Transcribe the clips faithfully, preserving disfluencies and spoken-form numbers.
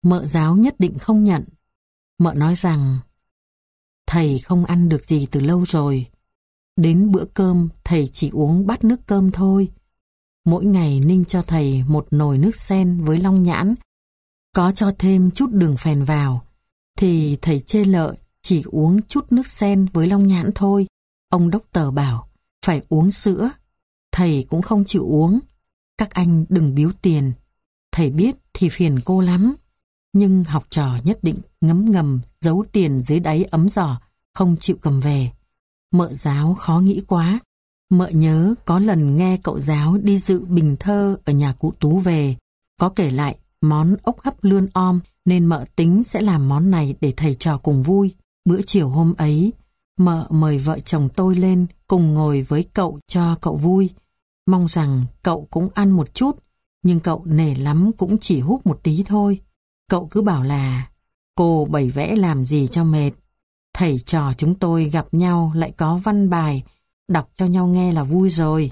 Mợ giáo nhất định không nhận. Mợ nói rằng thầy không ăn được gì từ lâu rồi. Đến bữa cơm thầy chỉ uống bát nước cơm thôi. Mỗi ngày Ninh cho thầy một nồi nước sen với long nhãn, có cho thêm chút đường phèn vào, thì thầy chê lợi chỉ uống chút nước sen với long nhãn thôi. Ông đốc tờ bảo phải uống sữa, thầy cũng không chịu uống. Các anh đừng biếu tiền, thầy biết thì phiền cô lắm. Nhưng học trò nhất định ngấm ngầm giấu tiền dưới đáy ấm giỏ, không chịu cầm về. Mợ giáo khó nghĩ quá. Mợ nhớ có lần nghe cậu giáo đi dự bình thơ ở nhà cụ Tú về, có kể lại món ốc hấp lươn om, nên mợ tính sẽ làm món này để thầy trò cùng vui. Bữa chiều hôm ấy, mợ mời vợ chồng tôi lên cùng ngồi với cậu cho cậu vui. Mong rằng cậu cũng ăn một chút, nhưng cậu nể lắm cũng chỉ húp một tí thôi. Cậu cứ bảo là cô bày vẽ làm gì cho mệt. Thầy trò chúng tôi gặp nhau lại có văn bài, đọc cho nhau nghe là vui rồi.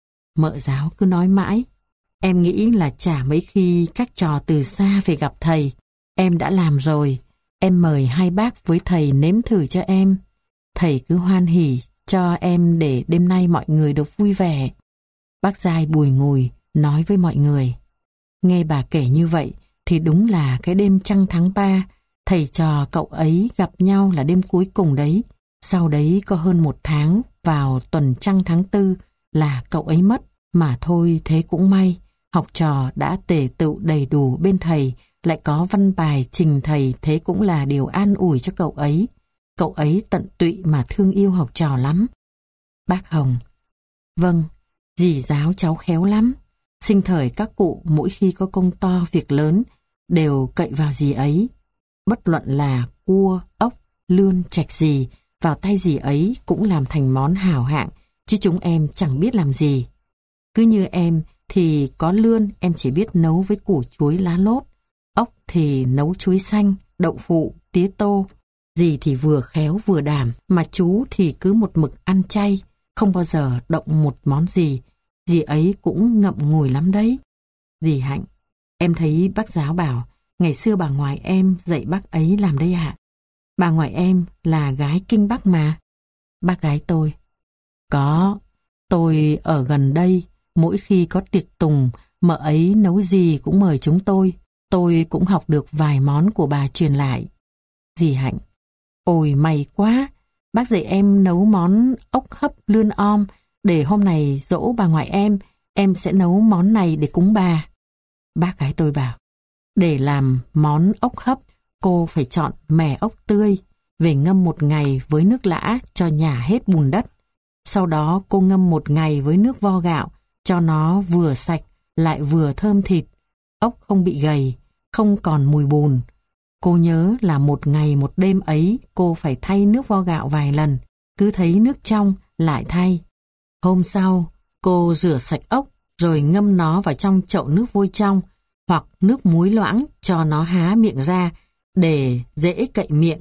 Mợ giáo cứ nói mãi, em nghĩ là chả mấy khi các trò từ xa về gặp thầy. Em đã làm rồi, em mời hai bác với thầy nếm thử cho em. Thầy cứ hoan hỉ cho em để đêm nay mọi người được vui vẻ. Bác Giai bùi ngùi nói với mọi người. Nghe bà kể như vậy thì đúng là cái đêm trăng tháng ba, thầy trò cậu ấy gặp nhau là đêm cuối cùng đấy. Sau đấy có hơn một tháng, vào tuần trăng tháng tư là cậu ấy mất. Mà thôi thế cũng may, học trò đã tề tựu đầy đủ bên thầy, lại có văn bài trình thầy, thế cũng là điều an ủi cho cậu ấy. Cậu ấy tận tụy mà thương yêu học trò lắm. Bác Hồng: Vâng, dì giáo cháu khéo lắm. Sinh thời các cụ mỗi khi có công to việc lớn đều cậy vào dì ấy. Bất luận là cua, ốc, lươn, trạch gì, vào tay dì ấy cũng làm thành món hảo hạng, chứ chúng em chẳng biết làm gì. Cứ như em thì có lươn em chỉ biết nấu với củ chuối lá lốt, ốc thì nấu chuối xanh, đậu phụ, tía tô. Dì thì vừa khéo vừa đảm, mà chú thì cứ một mực ăn chay, không bao giờ động một món gì. Dì ấy cũng ngậm ngùi lắm đấy. Dì Hạnh: Em thấy bác giáo bảo ngày xưa bà ngoại em dạy bác ấy làm đây ạ. Bà ngoại em là gái kinh Bắc mà. Bác gái tôi: Có, tôi ở gần đây, mỗi khi có tiệc tùng, mợ ấy nấu gì cũng mời chúng tôi. Tôi cũng học được vài món của bà truyền lại. Dì Hạnh: Ôi may quá, bác dạy em nấu món ốc hấp lươn om, để hôm này dỗ bà ngoại em, em sẽ nấu món này để cúng bà. Bác gái tôi bảo, để làm món ốc hấp, cô phải chọn mẻ ốc tươi, về ngâm một ngày với nước lã cho nhả hết bùn đất. Sau đó cô ngâm một ngày với nước vo gạo, cho nó vừa sạch lại vừa thơm thịt. Ốc không bị gầy, không còn mùi bùn. Cô nhớ là một ngày một đêm ấy cô phải thay nước vo gạo vài lần, cứ thấy nước trong lại thay. Hôm sau, cô rửa sạch ốc rồi ngâm nó vào trong chậu nước vôi trong hoặc nước muối loãng cho nó há miệng ra để dễ cậy miệng.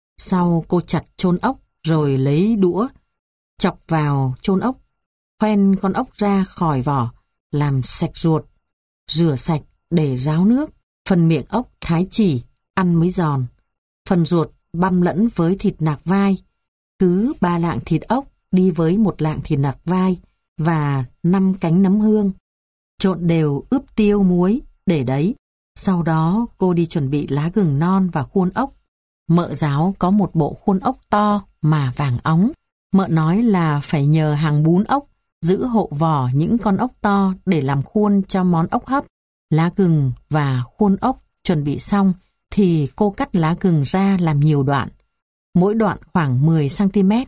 Sau cô chặt chôn ốc rồi lấy đũa chọc vào chôn ốc, khoen con ốc ra khỏi vỏ, làm sạch ruột, rửa sạch để ráo nước. Phần miệng ốc thái chỉ, ăn mới giòn. Phần ruột băm lẫn với thịt nạc vai. Cứ ba lạng thịt ốc đi với một lạng thịt nạc vai và năm cánh nấm hương. Trộn đều ướp tiêu muối, để đấy. Sau đó cô đi chuẩn bị lá gừng non và khuôn ốc. Mợ giáo có một bộ khuôn ốc to mà vàng óng. Mợ nói là phải nhờ hàng bún ốc giữ hộ vỏ những con ốc to để làm khuôn cho món ốc hấp. Lá gừng và khuôn ốc chuẩn bị xong thì cô cắt lá gừng ra làm nhiều đoạn, mỗi đoạn khoảng mười xăng ti mét.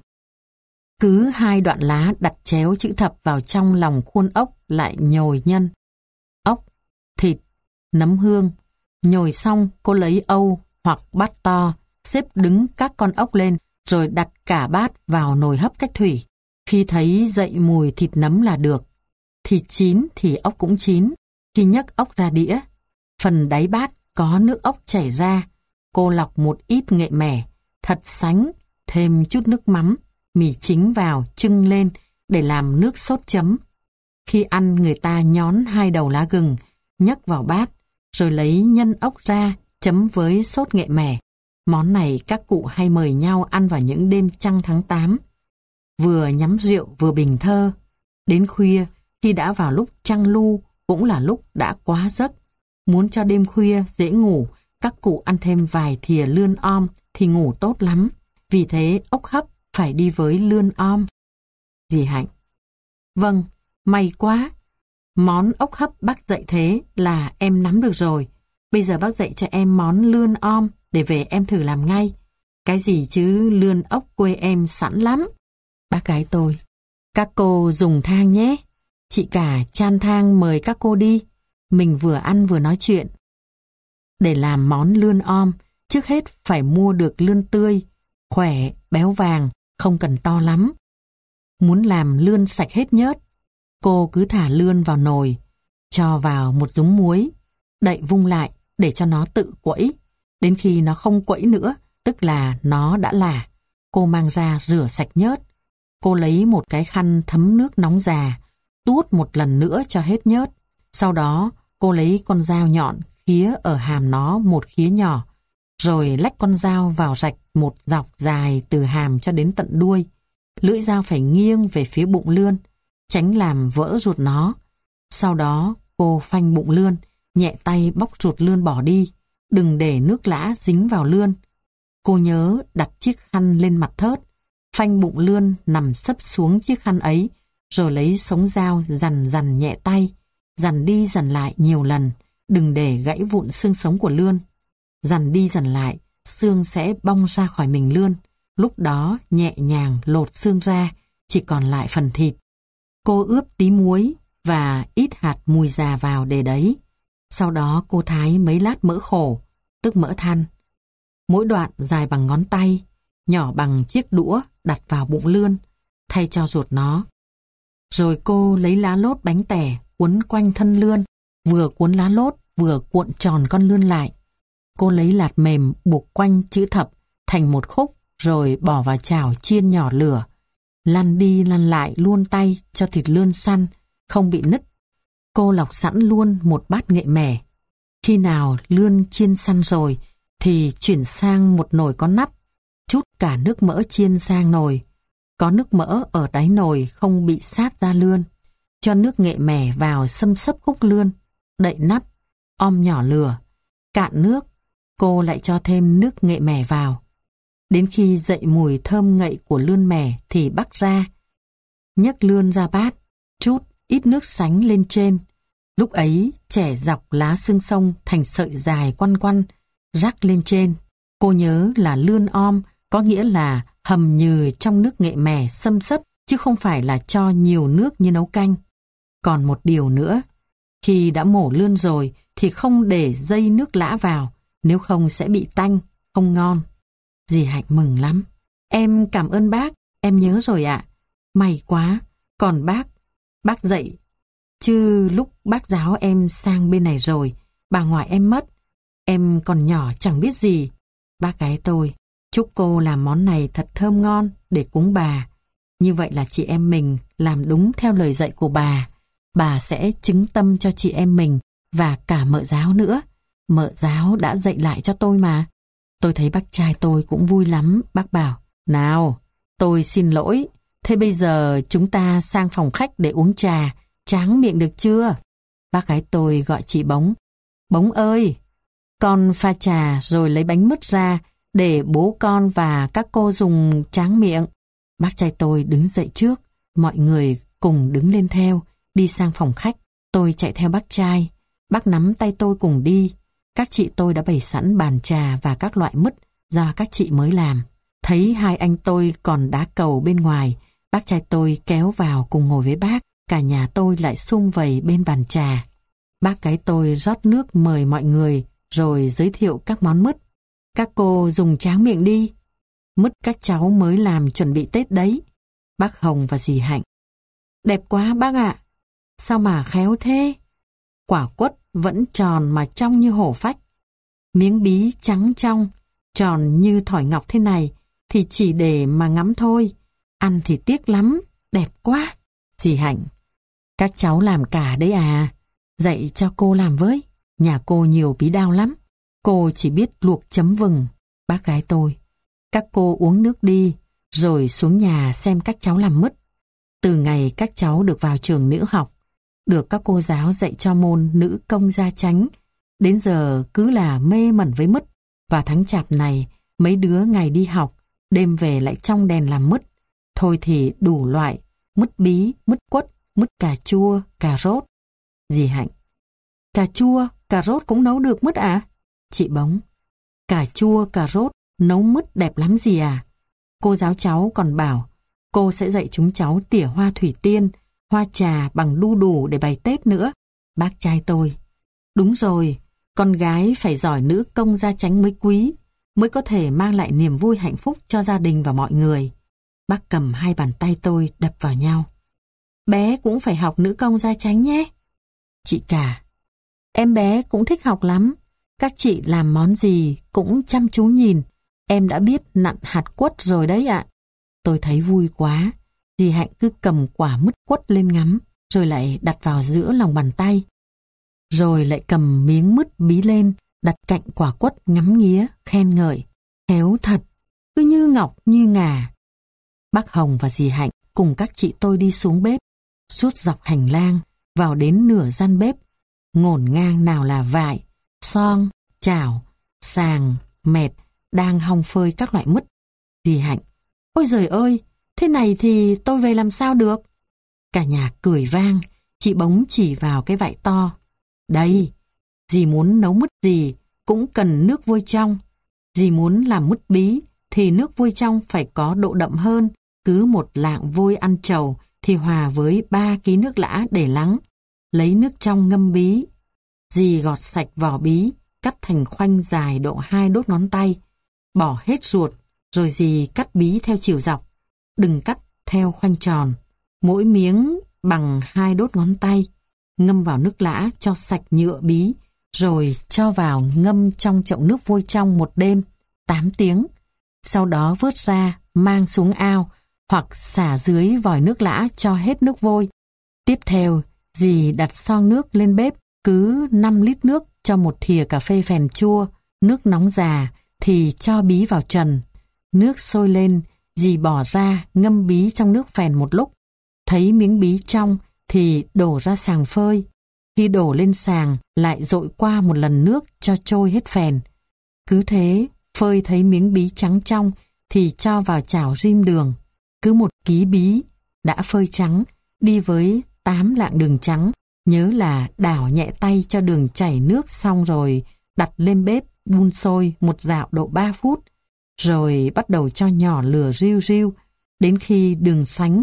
Cứ hai đoạn lá đặt chéo chữ thập vào trong lòng khuôn ốc, lại nhồi nhân, ốc, thịt, nấm hương. Nhồi xong cô lấy âu hoặc bát to, xếp đứng các con ốc lên, rồi đặt cả bát vào nồi hấp cách thủy. Khi thấy dậy mùi thịt nấm là được. Thịt chín thì ốc cũng chín. Khi nhấc ốc ra đĩa, phần đáy bát có nước ốc chảy ra. Cô lọc một ít nghệ mẻ, thật sánh, thêm chút nước mắm, mì chính vào trưng lên để làm nước sốt chấm. Khi ăn người ta nhón hai đầu lá gừng, nhấc vào bát, rồi lấy nhân ốc ra, chấm với sốt nghệ mẻ. Món này các cụ hay mời nhau ăn vào những đêm trăng tháng tám. Vừa nhắm rượu vừa bình thơ. Đến khuya, khi đã vào lúc trăng lu, cũng là lúc đã quá giấc. Muốn cho đêm khuya dễ ngủ, các cụ ăn thêm vài thìa lươn om thì ngủ tốt lắm. Vì thế ốc hấp phải đi với lươn om. Dì Hạnh: Vâng, may quá. Món ốc hấp bác dạy thế là em nắm được rồi. Bây giờ bác dạy cho em món lươn om để về em thử làm ngay. Cái gì chứ lươn ốc quê em sẵn lắm. Bác gái tôi: Các cô dùng thang nhé. Chị cả chan thang mời các cô đi. Mình vừa ăn vừa nói chuyện. Để làm món lươn om, trước hết phải mua được lươn tươi, khỏe, béo vàng, không cần to lắm. Muốn làm lươn sạch hết nhớt, cô cứ thả lươn vào nồi, cho vào một dúng muối, đậy vung lại để cho nó tự quẫy. Đến khi nó không quẫy nữa, tức là nó đã lả, cô mang ra rửa sạch nhớt. Cô lấy một cái khăn thấm nước nóng già, tuốt một lần nữa cho hết nhớt. Sau đó, cô lấy con dao nhọn khía ở hàm nó một khía nhỏ, rồi lách con dao vào rạch một dọc dài từ hàm cho đến tận đuôi. Lưỡi dao phải nghiêng về phía bụng lươn, tránh làm vỡ ruột nó. Sau đó, cô phanh bụng lươn, nhẹ tay bóc ruột lươn bỏ đi, đừng để nước lã dính vào lươn. Cô nhớ đặt chiếc khăn lên mặt thớt, phanh bụng lươn nằm sấp xuống chiếc khăn ấy, rồi lấy sống dao dằn dằn nhẹ tay, dằn đi dằn lại nhiều lần, đừng để gãy vụn xương sống của lươn. Dằn đi dằn lại, xương sẽ bong ra khỏi mình lươn. Lúc đó nhẹ nhàng lột xương ra, chỉ còn lại phần thịt. Cô ướp tí muối và ít hạt mùi già vào để đấy. Sau đó cô thái mấy lát mỡ khổ, tức mỡ than. Mỗi đoạn dài bằng ngón tay, nhỏ bằng chiếc đũa đặt vào bụng lươn, thay cho ruột nó. Rồi cô lấy lá lốt bánh tẻ cuốn quanh thân lươn, vừa cuốn lá lốt vừa cuộn tròn con lươn lại. Cô lấy lạt mềm buộc quanh chữ thập thành một khúc, rồi bỏ vào chảo chiên nhỏ lửa. Lăn đi lăn lại luôn tay cho thịt lươn săn, không bị nứt. Cô lọc sẵn luôn một bát nghệ mẻ. Khi nào lươn chiên săn rồi thì chuyển sang một nồi có nắp, trút cả nước mỡ chiên sang nồi. Có nước mỡ ở đáy nồi không bị sát ra lươn. Cho nước nghệ mẻ vào xâm xấp khúc lươn, đậy nắp, om nhỏ lửa. Cạn nước, cô lại cho thêm nước nghệ mẻ vào. Đến khi dậy mùi thơm ngậy của lươn mẻ thì bắc ra. Nhấc lươn ra bát, trút ít nước sánh lên trên. Lúc ấy chẻ dọc lá xương sông thành sợi dài quăn quăn, rắc lên trên. Cô nhớ là lươn om có nghĩa là hầm nhừ trong nước nghệ mẻ xâm xấp, chứ không phải là cho nhiều nước như nấu canh. Còn một điều nữa, khi đã mổ lươn rồi thì không để dây nước lã vào, nếu không sẽ bị tanh, không ngon. Dì Hạnh mừng lắm. Em cảm ơn bác, em nhớ rồi ạ. May quá, còn bác, bác dạy. Chứ lúc bác giáo em sang bên này rồi, bà ngoại em mất. Em còn nhỏ chẳng biết gì. Bác gái tôi, chúc cô làm món này thật thơm ngon để cúng bà. Như vậy là chị em mình làm đúng theo lời dạy của bà. Bà sẽ chứng tâm cho chị em mình và cả mợ giáo nữa. Mợ giáo đã dạy lại cho tôi mà. Tôi thấy bác trai tôi cũng vui lắm. Bác bảo, nào, tôi xin lỗi. Thế bây giờ chúng ta sang phòng khách để uống trà. Tráng miệng được chưa? Bác gái tôi gọi chị Bóng. Bóng ơi, con pha trà rồi lấy bánh mứt ra để bố con và các cô dùng tráng miệng. Bác trai tôi đứng dậy trước, mọi người cùng đứng lên theo, đi sang phòng khách. Tôi chạy theo bác trai, bác nắm tay tôi cùng đi. Các chị tôi đã bày sẵn bàn trà và các loại mứt do các chị mới làm. Thấy hai anh tôi còn đá cầu bên ngoài, bác trai tôi kéo vào cùng ngồi với bác. Cả nhà tôi lại sum vầy bên bàn trà. Bác gái tôi rót nước mời mọi người, rồi giới thiệu các món mứt. Các cô dùng tráng miệng đi. Mứt các cháu mới làm chuẩn bị Tết đấy. Bác Hồng và dì Hạnh. Đẹp quá bác ạ. Sao mà khéo thế? Quả quất vẫn tròn mà trong như hổ phách. Miếng bí trắng trong, tròn như thỏi ngọc thế này thì chỉ để mà ngắm thôi. Ăn thì tiếc lắm, đẹp quá. Dì Hạnh. Các cháu làm cả đấy à? Dạy cho cô làm với. Nhà cô nhiều bí đao lắm. Cô chỉ biết luộc chấm vừng, bác gái tôi. Các cô uống nước đi, rồi xuống nhà xem các cháu làm mứt. Từ ngày các cháu được vào trường nữ học, được các cô giáo dạy cho môn nữ công gia chánh, đến giờ cứ là mê mẩn với mứt. Và tháng chạp này, mấy đứa ngày đi học, đêm về lại trong đèn làm mứt. Thôi thì đủ loại, mứt bí, mứt quất, mứt cà chua, cà rốt. Dì Hạnh: Cà chua, cà rốt cũng nấu được mứt à? Chị Bóng: Cà chua, cà rốt nấu mứt đẹp lắm dì à. Cô giáo cháu còn bảo cô sẽ dạy chúng cháu tỉa hoa thủy tiên, hoa trà bằng đu đủ để bày Tết nữa. Bác trai tôi: Đúng rồi, con gái phải giỏi nữ công gia chánh mới quý, mới có thể mang lại niềm vui hạnh phúc cho gia đình và mọi người. Bác cầm hai bàn tay tôi đập vào nhau: Bé cũng phải học nữ công gia chánh nhé. Chị Cả: Em bé cũng thích học lắm. Các chị làm món gì cũng chăm chú nhìn. Em đã biết nặn hạt quất rồi đấy ạ. Tôi thấy vui quá. Dì Hạnh cứ cầm quả mứt quất lên ngắm, rồi lại đặt vào giữa lòng bàn tay. Rồi lại cầm miếng mứt bí lên, đặt cạnh quả quất ngắm nghía, khen ngợi: Khéo thật, cứ như ngọc như ngà. Bác Hồng và dì Hạnh cùng các chị tôi đi xuống bếp, suốt dọc hành lang, vào đến nửa gian bếp. Ngổn ngang nào là vại, son, chảo, sàng, mẹt đang hong phơi các loại mứt. Dì Hạnh: Ôi giời ơi, thế này thì tôi về làm sao được? Cả nhà cười vang. Chị Bóng chỉ vào cái vại to: Đây, dì muốn nấu mứt gì cũng cần nước vôi trong. Dì muốn làm mứt bí thì nước vôi trong phải có độ đậm hơn. Cứ một lạng vôi ăn trầu thì hòa với ba ký nước lã để lắng. Lấy nước trong ngâm bí. Dì gọt sạch vỏ bí, cắt thành khoanh dài độ hai đốt ngón tay. Bỏ hết ruột, rồi dì cắt bí theo chiều dọc. Đừng cắt theo khoanh tròn. Mỗi miếng bằng hai đốt ngón tay. Ngâm vào nước lã cho sạch nhựa bí, rồi cho vào ngâm trong chậu nước vôi trong một đêm, tám tiếng. Sau đó vớt ra, mang xuống ao, hoặc xả dưới vòi nước lã cho hết nước vôi. Tiếp theo, dì đặt xoong nước lên bếp, cứ năm lít nước cho một thìa cà phê phèn chua. Nước nóng già thì cho bí vào trần. Nước sôi lên, dì bỏ ra ngâm bí trong nước phèn một lúc. Thấy miếng bí trong thì đổ ra sàng phơi. Khi đổ lên sàng lại dội qua một lần nước cho trôi hết phèn. Cứ thế, phơi thấy miếng bí trắng trong thì cho vào chảo rim đường. Cứ một ký bí đã phơi trắng, đi với tám lạng đường trắng. Nhớ là đảo nhẹ tay cho đường chảy nước xong rồi đặt lên bếp đun sôi một dạo độ ba phút. Rồi bắt đầu cho nhỏ lửa riu riu đến khi đường sánh.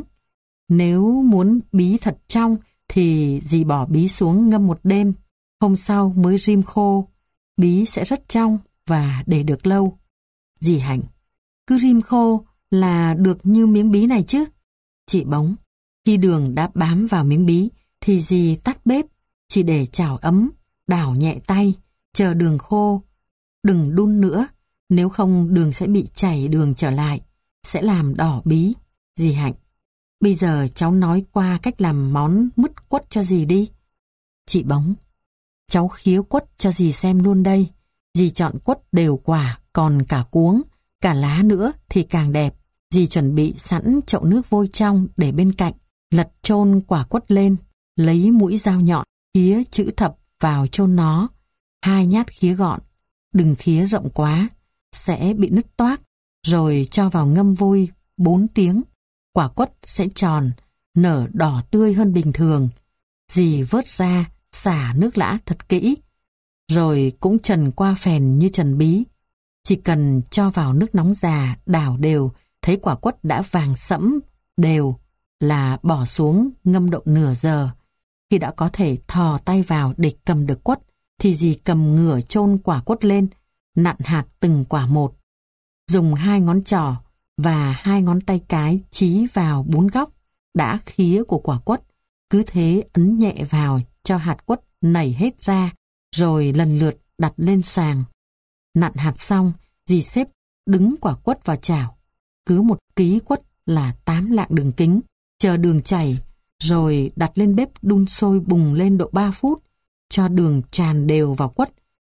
Nếu muốn bí thật trong thì dì bỏ bí xuống ngâm một đêm. Hôm sau mới rim khô. Bí sẽ rất trong và để được lâu. Dì Hạnh: Cứ rim khô là được như miếng bí này chứ? Chị Bóng: Khi đường đã bám vào miếng bí thì dì tắt bếp, chỉ để chảo ấm, đảo nhẹ tay, chờ đường khô. Đừng đun nữa, nếu không đường sẽ bị chảy đường trở lại, sẽ làm đỏ bí. Dì Hạnh: Bây giờ cháu nói qua cách làm món mứt quất cho dì đi. Chị Bóng: Cháu khía quất cho dì xem luôn đây. Dì chọn quất đều quả, còn cả cuống, cả lá nữa thì càng đẹp. Dì chuẩn bị sẵn chậu nước vôi trong để bên cạnh. Lật chôn quả quất lên, lấy mũi dao nhọn, khía chữ thập vào chôn nó. Hai nhát khía gọn, đừng khía rộng quá, sẽ bị nứt toác. Rồi cho vào ngâm vôi bốn tiếng. Quả quất sẽ tròn, nở đỏ tươi hơn bình thường. Dì vớt ra, xả nước lã thật kỹ. Rồi cũng trần qua phèn như trần bí. Chỉ cần cho vào nước nóng già, đảo đều, thấy quả quất đã vàng sẫm đều là bỏ xuống ngâm độ nửa giờ. Khi đã có thể thò tay vào để cầm được quất, thì dì cầm ngửa chôn quả quất lên, nặn hạt từng quả một. Dùng hai ngón trỏ và hai ngón tay cái chí vào bốn góc đã khía của quả quất. Cứ thế ấn nhẹ vào cho hạt quất nảy hết ra, rồi lần lượt đặt lên sàng. Nặn hạt xong, dì xếp đứng quả quất vào chảo. Cứ một ký quất là tám lạng đường kính. Chờ đường chảy, rồi đặt lên bếp đun sôi bùng lên độ ba phút. Cho đường tràn đều vào quất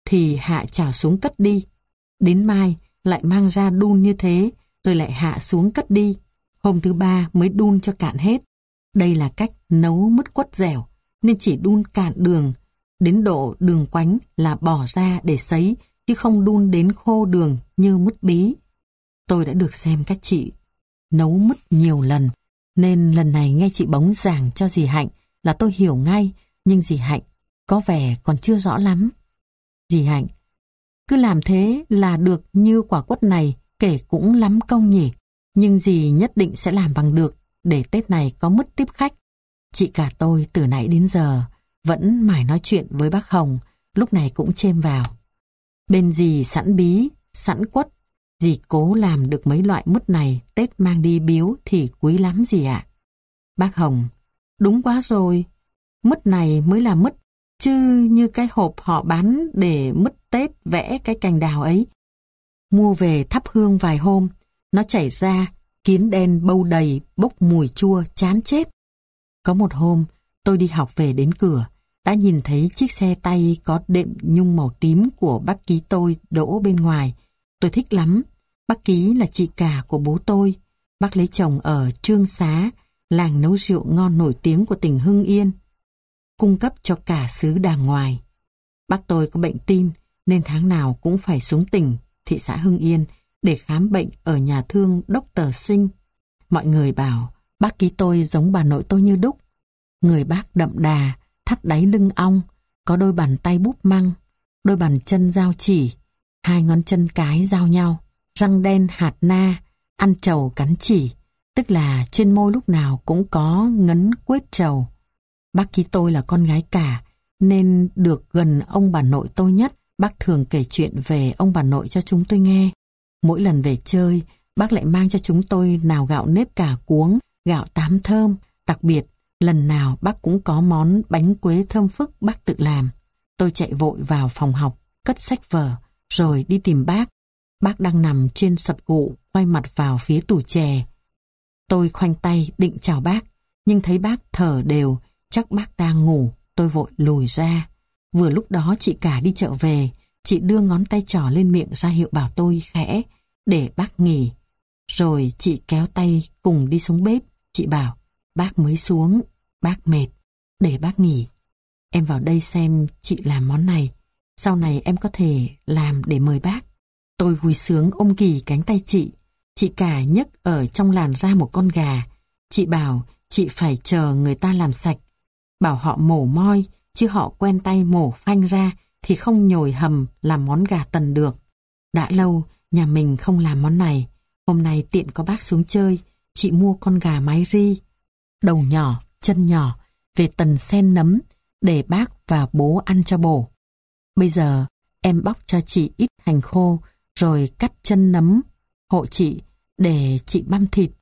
thì hạ chảo xuống cất đi. Đến mai lại mang ra đun như thế, rồi lại hạ xuống cất đi. Hôm thứ ba mới đun cho cạn hết. Đây là cách nấu mứt quất dẻo, nên chỉ đun cạn đường. Đến độ đường quánh là bỏ ra để sấy, chứ không đun đến khô đường như mứt bí. Tôi đã được xem các chị nấu mứt nhiều lần, nên lần này nghe chị Bống giảng cho dì Hạnh là tôi hiểu ngay, nhưng dì Hạnh có vẻ còn chưa rõ lắm. Dì Hạnh, cứ làm thế là được như quả quất này, kể cũng lắm công nhỉ, nhưng dì nhất định sẽ làm bằng được, để Tết này có mứt tiếp khách. Chị cả tôi từ nãy đến giờ vẫn mải nói chuyện với bác Hồng, lúc này cũng chêm vào. Bên dì sẵn bí, sẵn quất, dì cố làm được mấy loại mứt này, Tết mang đi biếu thì quý lắm dì ạ. Bác Hồng, đúng quá rồi, mứt này mới là mứt, chứ như cái hộp họ bán để mứt Tết vẽ cái cành đào ấy. Mua về thắp hương vài hôm, nó chảy ra, kiến đen bâu đầy, bốc mùi chua, chán chết. Có một hôm, tôi đi học về đến cửa, đã nhìn thấy chiếc xe tay có đệm nhung màu tím của bác Ký tôi đỗ bên ngoài. Tôi thích lắm. Bác Ký là chị cả của bố tôi. Bác lấy chồng ở Trương Xá, làng nấu rượu ngon nổi tiếng của tỉnh Hưng Yên, cung cấp cho cả xứ đàng ngoài. Bác tôi có bệnh tim, nên tháng nào cũng phải xuống tỉnh, thị xã Hưng Yên, để khám bệnh ở nhà thương Doctor Sinh. Mọi người bảo bác Ký tôi giống bà nội tôi như đúc. Người bác đậm đà, thắt đáy lưng ong, có đôi bàn tay búp măng, đôi bàn chân dao chỉ, hai ngón chân cái giao nhau, răng đen hạt na, ăn trầu cắn chỉ, tức là trên môi lúc nào cũng có ngấn quết trầu. Bác Ký tôi là con gái cả, nên được gần ông bà nội tôi nhất. Bác thường kể chuyện về ông bà nội cho chúng tôi nghe. Mỗi lần về chơi, bác lại mang cho chúng tôi nào gạo nếp cà cuống, gạo tám thơm. Đặc biệt, lần nào bác cũng có món bánh quế thơm phức bác tự làm. Tôi chạy vội vào phòng học, cất sách vở, rồi đi tìm bác. Bác đang nằm trên sập gụ, quay mặt vào phía tủ chè. Tôi khoanh tay định chào bác, nhưng thấy bác thở đều, chắc bác đang ngủ. Tôi vội lùi ra. Vừa lúc đó chị cả đi chợ về, chị đưa ngón tay trỏ lên miệng ra hiệu bảo tôi khẽ để bác nghỉ. Rồi chị kéo tay cùng đi xuống bếp. Chị bảo, bác mới xuống, bác mệt, để bác nghỉ. Em vào đây xem chị làm món này, sau này em có thể làm để mời bác. Tôi vui sướng ôm ghì cánh tay chị. Chị cả nhấc ở trong làn ra một con gà. Chị bảo chị phải chờ người ta làm sạch, bảo họ mổ moi, chứ họ quen tay mổ phanh ra thì không nhồi hầm làm món gà tần được. Đã lâu nhà mình không làm món này. Hôm nay tiện có bác xuống chơi, chị mua con gà mái ri, đầu nhỏ, chân nhỏ, về tần sen nấm, để bác và bố ăn cho bổ. Bây giờ em bóc cho chị ít hành khô, rồi cắt chân nấm hộ chị để chị băm thịt.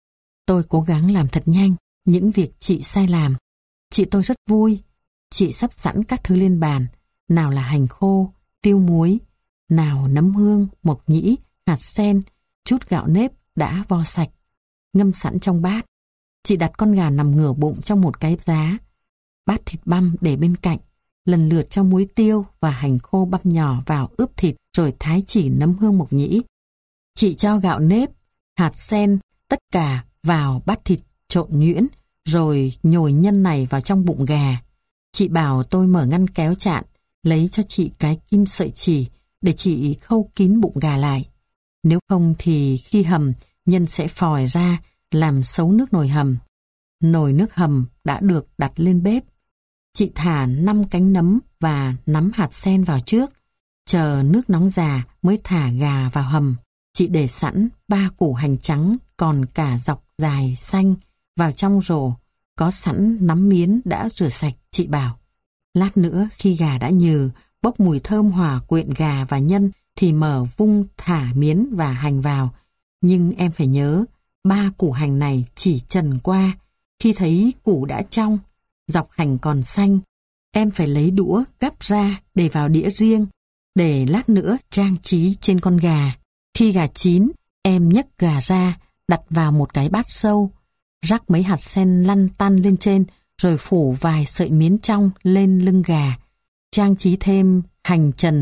Tôi cố gắng làm thật nhanh những việc chị sai làm. Chị tôi rất vui. Chị sắp sẵn các thứ lên bàn, nào là hành khô, tiêu muối, nào nấm hương, mộc nhĩ, hạt sen, chút gạo nếp đã vo sạch, ngâm sẵn trong bát. Chị đặt con gà nằm ngửa bụng trong một cái giá. Bát thịt băm để bên cạnh, lần lượt cho muối tiêu và hành khô băm nhỏ vào ướp thịt, rồi thái chỉ nấm hương mộc nhĩ. Chị cho gạo nếp, hạt sen, tất cả vào bát thịt trộn nhuyễn, rồi nhồi nhân này vào trong bụng gà. Chị bảo tôi mở ngăn kéo chạn, lấy cho chị cái kim sợi chỉ để chị khâu kín bụng gà lại. Nếu không thì khi hầm, nhân sẽ phòi ra, làm xấu nước nồi hầm. Nồi nước hầm đã được đặt lên bếp. Chị thả năm cánh nấm và nắm hạt sen vào trước, chờ nước nóng già mới thả gà vào hầm. Chị để sẵn ba củ hành trắng còn cả dọc dài xanh vào trong rổ, có sẵn nắm miến đã rửa sạch. Chị bảo, lát nữa khi gà đã nhừ, bốc mùi thơm hòa quyện gà và nhân thì mở vung thả miến và hành vào. Nhưng em phải nhớ, ba củ hành này chỉ trần qua. Khi thấy củ đã trong, dọc hành còn xanh, em phải lấy đũa gắp ra để vào đĩa riêng, để lát nữa trang trí trên con gà. Khi gà chín, em nhấc gà ra, đặt vào một cái bát sâu, rắc mấy hạt sen lăn tăn lên trên, rồi phủ vài sợi miến trong lên lưng gà, trang trí thêm hành trần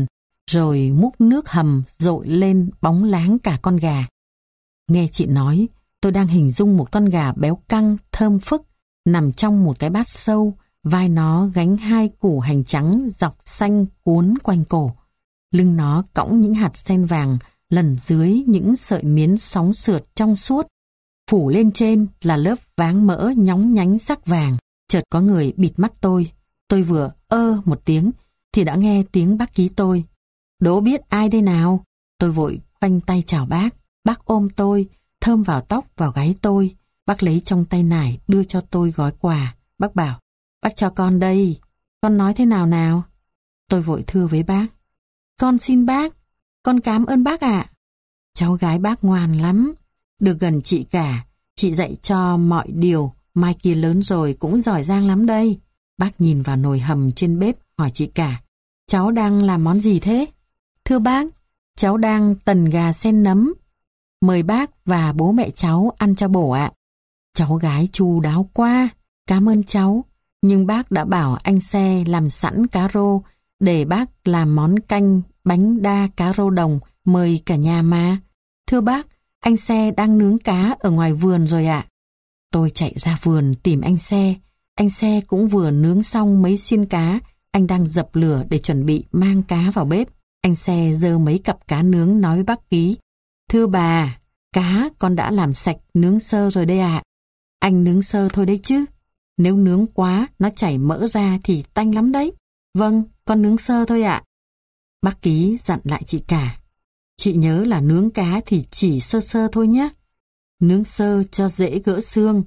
rồi múc nước hầm dội lên bóng láng cả con gà. Nghe chị nói, tôi đang hình dung một con gà béo căng, thơm phức, nằm trong một cái bát sâu, vai nó gánh hai củ hành trắng dọc xanh cuốn quanh cổ. Lưng nó cõng những hạt sen vàng, lần dưới những sợi miến sóng sượt trong suốt. Phủ lên trên là lớp váng mỡ nhóng nhánh sắc vàng. Chợt có người bịt mắt tôi. Tôi vừa ơ một tiếng thì đã nghe tiếng bác Ký tôi. Đố biết ai đây nào? Tôi vội khoanh tay chào bác. Bác ôm tôi, thơm vào tóc vào gáy tôi. Bác lấy trong tay nải đưa cho tôi gói quà. Bác bảo, bác cho con đây. Con nói thế nào nào? Tôi vội thưa với bác. Con xin bác, con cảm ơn bác ạ. Cháu gái bác ngoan lắm. Được gần chị cả, chị dạy cho mọi điều, mai kia lớn rồi cũng giỏi giang lắm đây. Bác nhìn vào nồi hầm trên bếp hỏi chị cả, cháu đang làm món gì thế? Thưa bác, cháu đang tần gà sen nấm. Mời bác và bố mẹ cháu ăn cho bổ ạ. Cháu gái chu đáo quá, cảm ơn cháu. Nhưng bác đã bảo anh Xe làm sẵn cá rô để bác làm món canh bánh đa cá rô đồng mời cả nhà mà. Thưa bác, anh Xe đang nướng cá ở ngoài vườn rồi ạ. Tôi chạy ra vườn tìm anh Xe. Anh Xe cũng vừa nướng xong mấy xiên cá. Anh đang dập lửa để chuẩn bị mang cá vào bếp. Anh Xe giơ mấy cặp cá nướng nói với bác Ký. Thưa bà, cá con đã làm sạch nướng sơ rồi đây ạ. Anh nướng sơ thôi đấy chứ. Nếu nướng quá nó chảy mỡ ra thì tanh lắm đấy. Vâng, con nướng sơ thôi ạ. Bác Ký dặn lại chị cả. Chị nhớ là nướng cá thì chỉ sơ sơ thôi nhé. Nướng sơ cho dễ gỡ xương.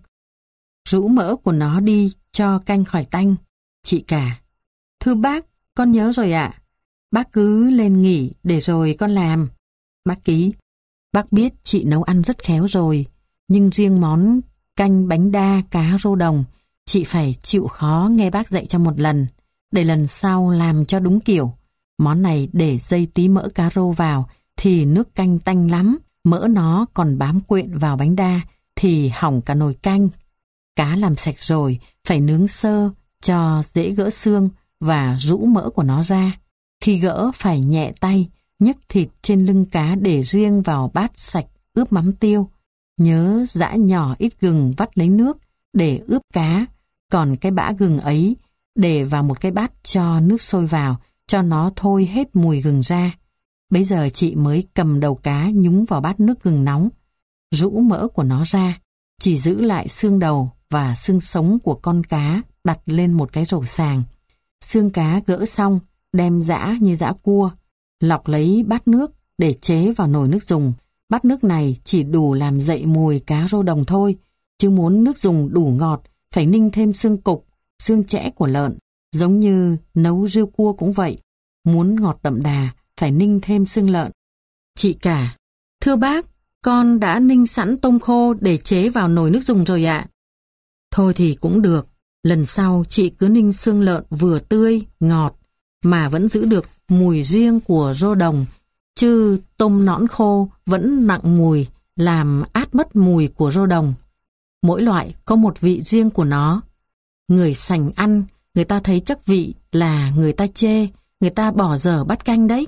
Rũ mỡ của nó đi cho canh khỏi tanh. Chị cả. Thưa bác, con nhớ rồi ạ. Bác cứ lên nghỉ để rồi con làm. Bác Ký. Bác biết chị nấu ăn rất khéo rồi. Nhưng riêng món canh bánh đa cá rô đồng, chị phải chịu khó nghe bác dạy cho một lần. Để lần sau làm cho đúng kiểu. Món này để dây tí mỡ cá rô vào thì nước canh tanh lắm. Mỡ nó còn bám quyện vào bánh đa thì hỏng cả nồi canh. Cá làm sạch rồi phải nướng sơ cho dễ gỡ xương và rũ mỡ của nó ra. Khi gỡ phải nhẹ tay, nhấc thịt trên lưng cá để riêng vào bát sạch ướp mắm tiêu. Nhớ giã nhỏ ít gừng vắt lấy nước để ướp cá. Còn cái bã gừng ấy để vào một cái bát cho nước sôi vào, cho nó thôi hết mùi gừng ra. Bây giờ chị mới cầm đầu cá nhúng vào bát nước gừng nóng, rũ mỡ của nó ra, chỉ giữ lại xương đầu và xương sống của con cá đặt lên một cái rổ sàng. Xương cá gỡ xong, đem giã như giã cua, lọc lấy bát nước để chế vào nồi nước dùng. Bát nước này chỉ đủ làm dậy mùi cá rô đồng thôi, chứ muốn nước dùng đủ ngọt, phải ninh thêm xương cục, xương chẽ của lợn, giống như nấu riêu cua cũng vậy. Muốn ngọt đậm đà, phải ninh thêm xương lợn. Chị cả. Thưa bác, con đã ninh sẵn tôm khô để chế vào nồi nước dùng rồi ạ. Thôi thì cũng được. Lần sau chị cứ ninh xương lợn vừa tươi, ngọt, mà vẫn giữ được mùi riêng của rô đồng. Chứ tôm nõn khô vẫn nặng mùi, làm át mất mùi của rô đồng. Mỗi loại có một vị riêng của nó. Người sành ăn, người ta thấy chắc vị là người ta chê, người ta bỏ dở bát canh đấy.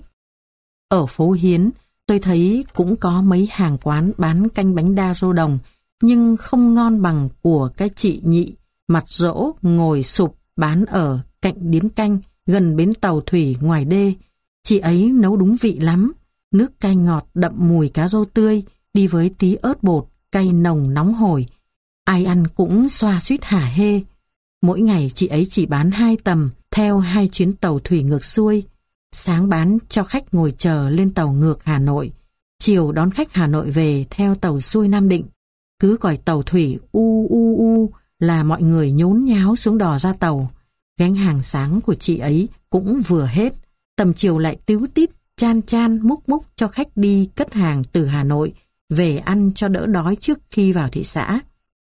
Ở phố Hiến, tôi thấy cũng có mấy hàng quán bán canh bánh đa rô đồng, nhưng không ngon bằng của cái chị Nhị, mặt rỗ, ngồi sụp bán ở cạnh điếm canh, gần bến tàu thủy ngoài đê. Chị ấy nấu đúng vị lắm, nước canh ngọt đậm mùi cá rô tươi, đi với tí ớt bột, cay nồng nóng hổi. Ai ăn cũng xoa xuýt hả hê. Mỗi ngày chị ấy chỉ bán hai tầm, theo hai chuyến tàu thủy ngược xuôi. Sáng bán cho khách ngồi chờ lên tàu ngược Hà Nội, chiều đón khách Hà Nội về theo tàu xuôi Nam Định. Cứ còi tàu thủy u u u là mọi người nhốn nháo xuống đò ra tàu. Gánh hàng sáng của chị ấy cũng vừa hết, tầm chiều lại tíu tít chan chan múc múc cho khách đi cất hàng từ Hà Nội về ăn cho đỡ đói trước khi vào thị xã.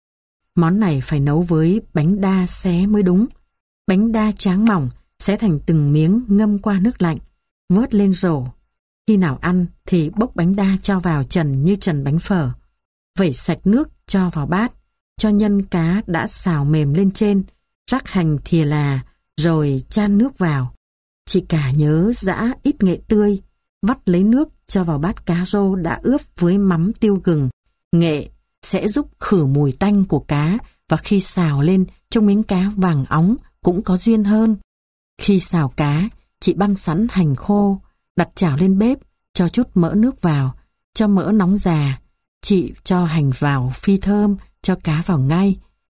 Món này phải nấu với bánh đa xé mới đúng. Bánh đa tráng mỏng, xé thành từng miếng ngâm qua nước lạnh, vớt lên rổ. Khi nào ăn thì bốc bánh đa cho vào trần như trần bánh phở. Vẩy sạch nước cho vào bát, cho nhân cá đã xào mềm lên trên, rắc hành thìa là, rồi chan nước vào. Chị cả nhớ giã ít nghệ tươi, vắt lấy nước cho vào bát cá rô đã ướp với mắm tiêu gừng. Nghệ sẽ giúp khử mùi tanh của cá và khi xào lên trông miếng cá vàng óng cũng có duyên hơn. Khi xào cá, chị băm sẵn hành khô, đặt chảo lên bếp, cho chút mỡ nước vào, cho mỡ nóng già. Chị cho hành vào phi thơm, cho cá vào ngay.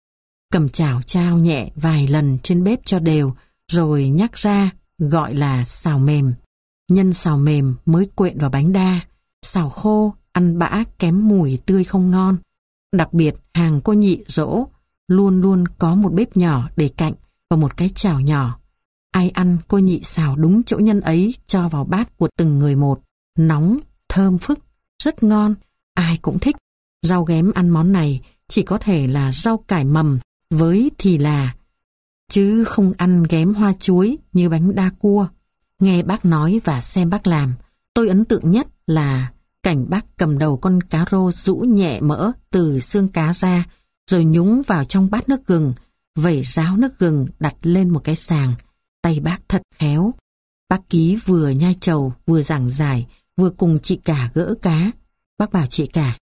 Cầm chảo trao nhẹ vài lần trên bếp cho đều, rồi nhắc ra, gọi là xào mềm. Nhân xào mềm mới quện vào bánh đa. Xào khô, ăn bã kém mùi tươi không ngon. Đặc biệt hàng cô nhị dỗ luôn luôn có một bếp nhỏ để cạnh và một cái chảo nhỏ. Ai ăn cô nhị xào đúng chỗ nhân ấy cho vào bát của từng người một. Nóng, thơm phức, rất ngon, ai cũng thích. Rau ghém ăn món này chỉ có thể là rau cải mầm với thì là, chứ không ăn ghém hoa chuối như bánh đa cua. Nghe bác nói và xem bác làm, tôi ấn tượng nhất là cảnh bác cầm đầu con cá rô rũ nhẹ mỡ từ xương cá ra, rồi nhúng vào trong bát nước gừng, vẩy ráo nước gừng đặt lên một cái sàng. Tay bác thật khéo. Bác Ký vừa nhai trầu, vừa giảng giải, vừa cùng chị cả gỡ cá. Bác bảo chị cả: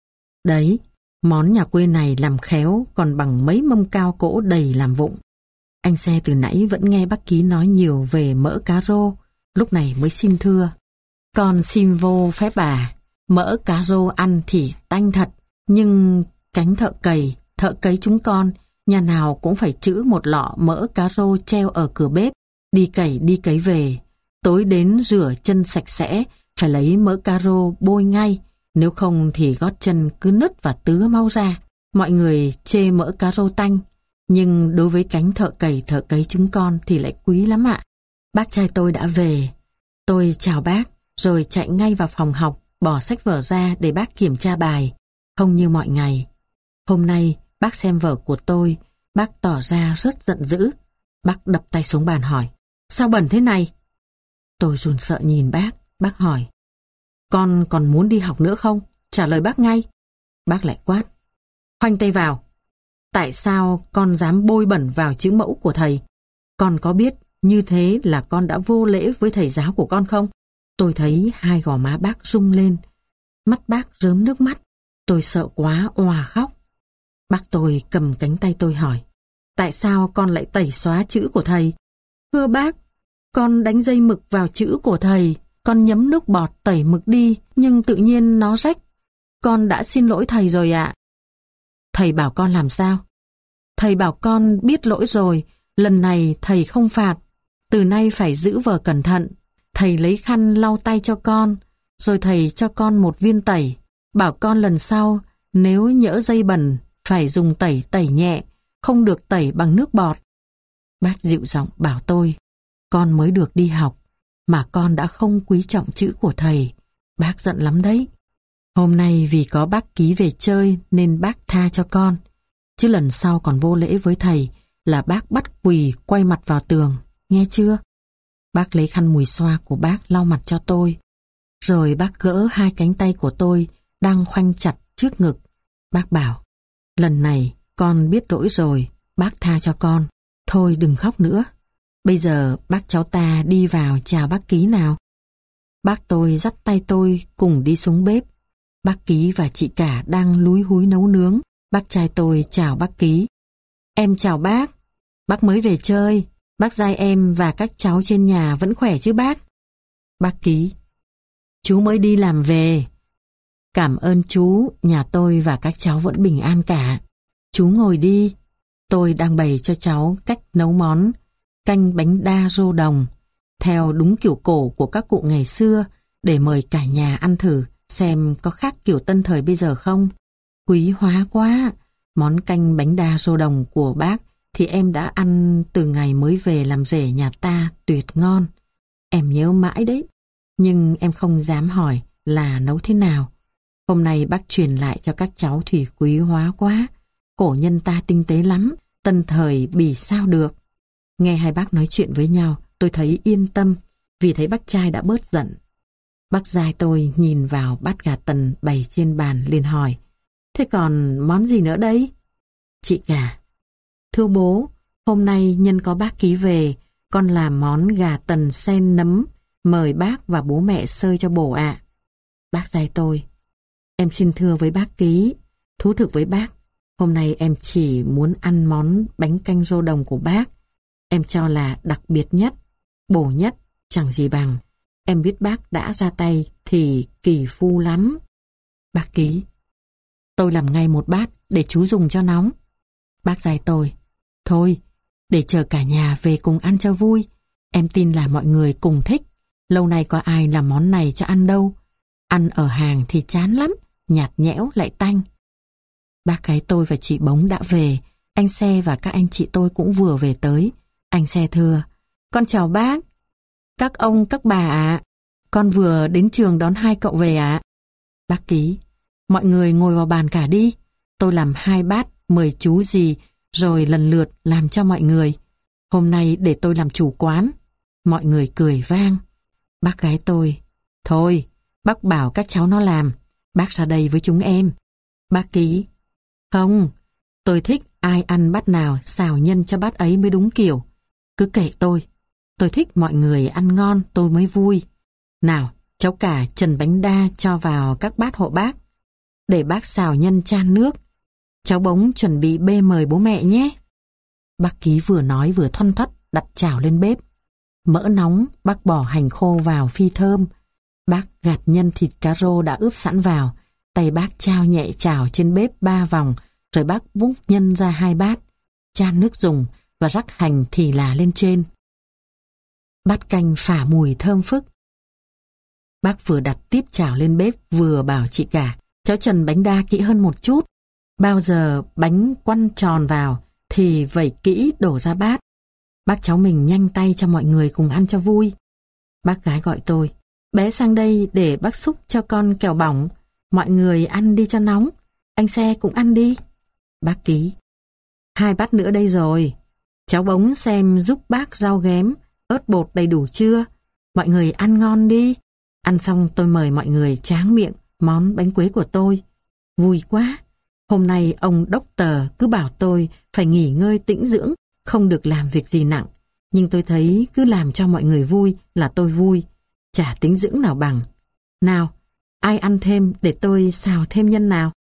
đấy, món nhà quê này làm khéo còn bằng mấy mâm cao cỗ đầy làm vụng. Anh Xe từ nãy vẫn nghe bác Ký nói nhiều về mỡ cá rô, lúc này mới xin thưa: con xin vô phép bà, mỡ cá rô ăn thì tanh thật, nhưng cánh thợ cày, thợ cấy chúng con, nhà nào cũng phải trữ một lọ mỡ cá rô treo ở cửa bếp, đi cày đi cấy về. Tối đến rửa chân sạch sẽ, phải lấy mỡ cá rô bôi ngay, nếu không thì gót chân cứ nứt và tứa máu ra. Mọi người chê mỡ cá rô tanh, nhưng đối với cánh thợ cày thợ cấy chúng con thì lại quý lắm ạ. Bác trai tôi đã về. Tôi chào bác, rồi chạy ngay vào phòng học, bỏ sách vở ra để bác kiểm tra bài. Không như mọi ngày. Hôm nay, bác xem vở của tôi, bác tỏ ra rất giận dữ. Bác đập tay xuống bàn hỏi: sao bẩn thế này? Tôi run sợ nhìn bác, bác hỏi: con còn muốn đi học nữa không? Trả lời bác ngay. Bác lại quát: khoanh tay vào. Tại sao con dám bôi bẩn vào chữ mẫu của thầy? Con có biết như thế là con đã vô lễ với thầy giáo của con không? Tôi thấy hai gò má bác rung lên, mắt bác rớm nước mắt. Tôi sợ quá òa khóc. Bác tôi cầm cánh tay tôi hỏi: tại sao con lại tẩy xóa chữ của thầy? Thưa bác, con đánh dây mực vào chữ của thầy, con nhấm nước bọt tẩy mực đi, nhưng tự nhiên nó rách. Con đã xin lỗi thầy rồi ạ. Thầy bảo con làm sao? Thầy bảo con biết lỗi rồi, lần này thầy không phạt, từ nay phải giữ vở cẩn thận. Thầy lấy khăn lau tay cho con, rồi thầy cho con một viên tẩy, bảo con lần sau nếu nhỡ dây bẩn phải dùng tẩy tẩy nhẹ, không được tẩy bằng nước bọt. Bác dịu giọng bảo tôi: con mới được đi học mà con đã không quý trọng chữ của thầy, bác giận lắm đấy. Hôm nay vì có bác Ký về chơi nên bác tha cho con, chứ lần sau còn vô lễ với thầy là bác bắt quỳ quay mặt vào tường, nghe chưa? Bác lấy khăn mùi xoa của bác lau mặt cho tôi, rồi bác gỡ hai cánh tay của tôi đang khoanh chặt trước ngực. Bác bảo: lần này con biết lỗi rồi, bác tha cho con. Thôi đừng khóc nữa. Bây giờ bác cháu ta đi vào chào bác Ký nào. Bác tôi dắt tay tôi cùng đi xuống bếp. Bác Ký và chị cả đang lúi húi nấu nướng. Bác trai tôi chào bác Ký: em chào bác. Bác mới về chơi. Bác giai em và các cháu trên nhà vẫn khỏe chứ bác? Bác Ký: chú mới đi làm về. Cảm ơn chú, nhà tôi và các cháu vẫn bình an cả. Chú ngồi đi. Tôi đang bày cho cháu cách nấu món canh bánh đa rô đồng, theo đúng kiểu cổ của các cụ ngày xưa, để mời cả nhà ăn thử xem có khác kiểu tân thời bây giờ không. Quý hóa quá. Món canh bánh đa rô đồng của bác thì em đã ăn từ ngày mới về làm rể nhà ta, tuyệt ngon. Em nhớ mãi đấy, nhưng em không dám hỏi là nấu thế nào. Hôm nay bác truyền lại cho các cháu thì quý hóa quá. Cổ nhân ta tinh tế lắm, tân thời bì sao được. Nghe hai bác nói chuyện với nhau, tôi thấy yên tâm, vì thấy bác trai đã bớt giận. Bác giai tôi nhìn vào bát gà tần bày trên bàn liền hỏi: thế còn món gì nữa đấy? Chị cả: thưa bố, hôm nay nhân có bác Ký về, con làm món gà tần sen nấm, mời bác và bố mẹ xơi cho bổ ạ. Bác dạy tôi. Em xin thưa với bác Ký, thú thực với bác, hôm nay em chỉ muốn ăn món bánh canh rô đồng của bác. Em cho là đặc biệt nhất, bổ nhất, chẳng gì bằng. Em biết bác đã ra tay thì kỳ phu lắm. Bác Ký. Tôi làm ngay một bát để chú dùng cho nóng. Bác dạy tôi. Thôi, để chờ cả nhà về cùng ăn cho vui. Em tin là mọi người cùng thích. Lâu nay có ai làm món này cho ăn đâu. Ăn ở hàng thì chán lắm, nhạt nhẽo lại tanh. Bác gái tôi và chị Bống đã về. Anh Xe và các anh chị tôi cũng vừa về tới. Anh Xe thưa. Con chào bác. Các ông, các bà ạ. Con vừa đến trường đón hai cậu về ạ. Bác Ký. Mọi người ngồi vào bàn cả đi. Tôi làm hai bát mời chú gì rồi lần lượt làm cho mọi người. Hôm nay để tôi làm chủ quán. Mọi người cười vang. Bác gái tôi. Thôi, bác bảo các cháu nó làm. Bác ra đây với chúng em. Bác Ký. Không, tôi thích ai ăn bát nào xào nhân cho bát ấy mới đúng kiểu. Cứ kệ tôi. Tôi thích mọi người ăn ngon tôi mới vui. Nào, cháu cả trần bánh đa cho vào các bát hộ bác. Để bác xào nhân chan nước. Cháu Bống chuẩn bị bê mời bố mẹ nhé. Bác Ký vừa nói vừa thoăn thoắt đặt chảo lên bếp. Mỡ nóng, bác bỏ hành khô vào phi thơm. Bác gạt nhân thịt cá rô đã ướp sẵn vào. Tay bác trao nhẹ chảo trên bếp ba vòng, rồi bác múc nhân ra hai bát, chan nước dùng và rắc hành thì là lên trên. Bát canh phả mùi thơm phức. Bác vừa đặt tiếp chảo lên bếp vừa bảo chị cả, cháu trần bánh đa kỹ hơn một chút. Bao giờ bánh quăn tròn vào thì vẩy kỹ đổ ra bát. Bác cháu mình nhanh tay cho mọi người cùng ăn cho vui. Bác gái gọi tôi. Bé sang đây để bác xúc cho con kẹo bỏng. Mọi người ăn đi cho nóng. Anh Xe cũng ăn đi. Bác Ký. Hai bát nữa đây rồi. Cháu Bống xem giúp bác rau ghém, ớt bột đầy đủ chưa. Mọi người ăn ngon đi. Ăn xong tôi mời mọi người tráng miệng món bánh quế của tôi. Vui quá. Hôm nay ông đốc tờ cứ bảo tôi phải nghỉ ngơi tĩnh dưỡng, không được làm việc gì nặng. Nhưng tôi thấy cứ làm cho mọi người vui là tôi vui. Chả tính dưỡng nào bằng. Nào, ai ăn thêm để tôi xào thêm nhân nào?